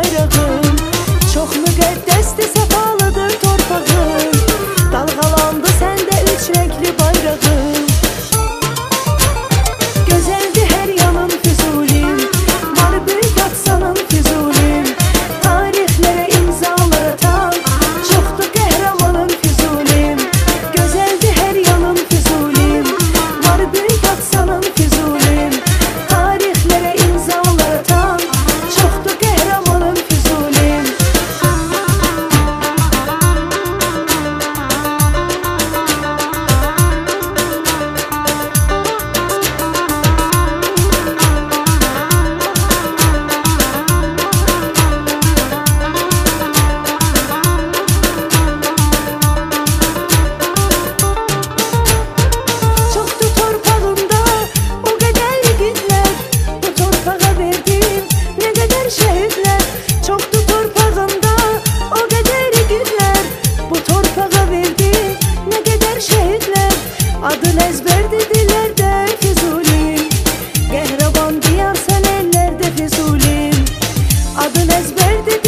bayrağım. Çok müqəddəsdir, səfalıdır torpağım. Dalğalandı səndə üç renkli bayrağım. Gözəldir hər yanın Füzulim, var böyük atsanın Füzulim. Tarixlərə imzalar atan, çoxdur qəhrəmanın Füzulim. Gözəldir hər yanın Füzulim, var böyük atsanın Füzulim. Tarixlərə imzalar atan, çoxdur qəhrəmanın Füzulim. Çoxdur torpağımda o qədər yiğitlər, bu torpağa verdim nə qədər şəhidlər. Çoxdur torpağımda o qədər yiğitlər, bu torpağa verdim nə qədər şəhidlər. Adın əzbərdir dillərdə Füzulim, qəhrəman diyarsan ellərdə Füzulim. Adın əzbərdir